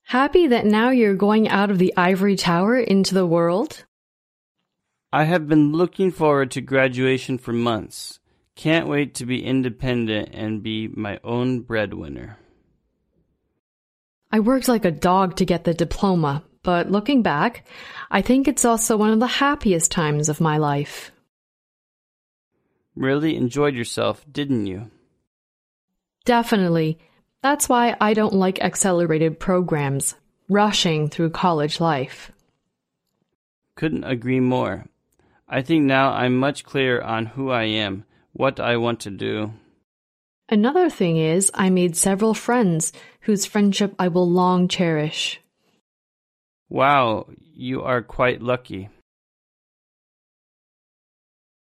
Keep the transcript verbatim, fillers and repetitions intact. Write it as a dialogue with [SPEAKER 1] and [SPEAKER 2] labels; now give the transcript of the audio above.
[SPEAKER 1] Happy that now you're going out of the ivory tower into the world?
[SPEAKER 2] I have been looking forward to graduation for months. Can't wait to be independent and be my own breadwinner.
[SPEAKER 1] I worked like a dog to get the diploma, but looking back, I think it's also one of the happiest times of my life.
[SPEAKER 2] Really enjoyed yourself, didn't you?
[SPEAKER 1] Definitely. That's why I don't like accelerated programs, rushing through college life.
[SPEAKER 2] Couldn't agree more. I think now I'm much clearer on who I am, what I want to do.
[SPEAKER 1] Another thing is I made several friends whose friendship I will long cherish.
[SPEAKER 2] Wow, you are quite lucky.